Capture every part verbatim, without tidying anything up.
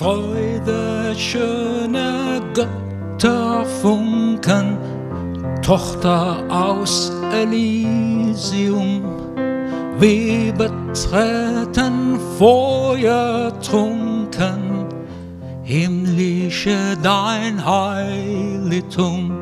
Freude, schöne Götterfunken, Tochter aus Elysium, wir betreten feuertrunken, himmlische dein Heiligtum,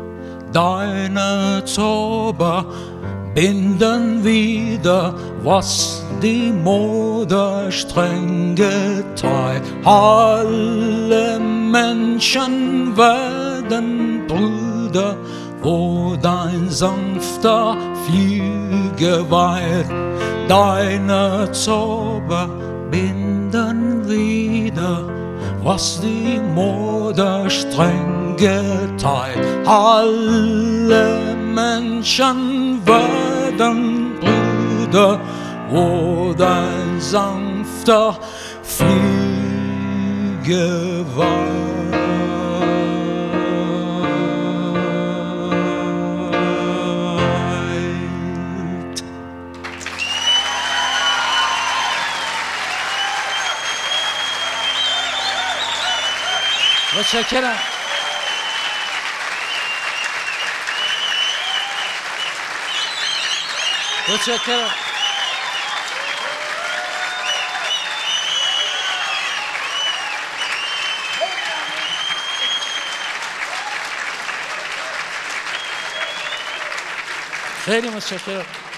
deine Zauber binden wieder, was die Mode streng geteilt. Alle Menschen werden Brüder, wo dein sanfter Flüge weilt. Deine Zauber binden wieder, was die Mode streng geteilt. Alle Menschen werden Brüder, wo dein sanfter Flüge weilt. متشکرم. متشکرم. خیلی متشکرم.